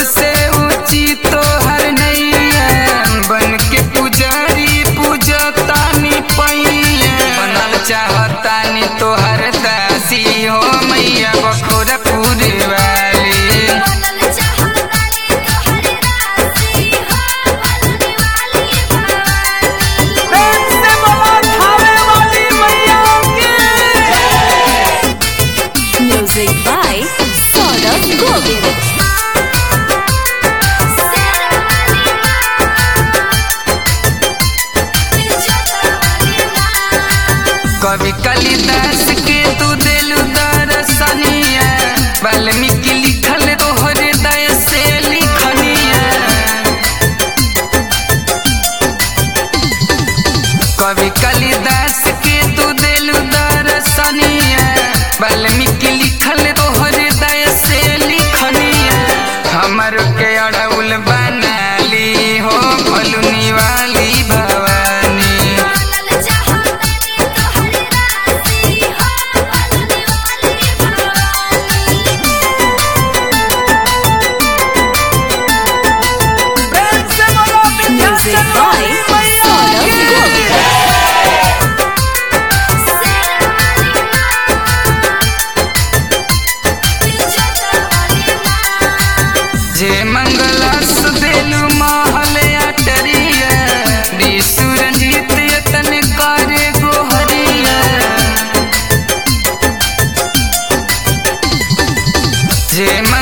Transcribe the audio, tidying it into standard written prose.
सबसे ऊंची तो हर नैया बन के पुजारी पूजतानी पैया बनल चाहतानी तो हर दासी हो मैया बखोरपुर वाली Music by Saurabh Govind. कवि कालिदास के तू दिलु दर्शनिया वाल्मीकि लिखल तोहर दया से लिखनिया कवि कालिदास के तू दिलु दर्शनिया वाल्मीकि लिखल तोहर दया से लिखनिया हमर के अड़उल बनाली हो भलुनी वाली Bhavani Music by Saurabh Govind. जे मंगलस देलु महल अटरिया विशु रंजीत यतन करे गोहरिया जे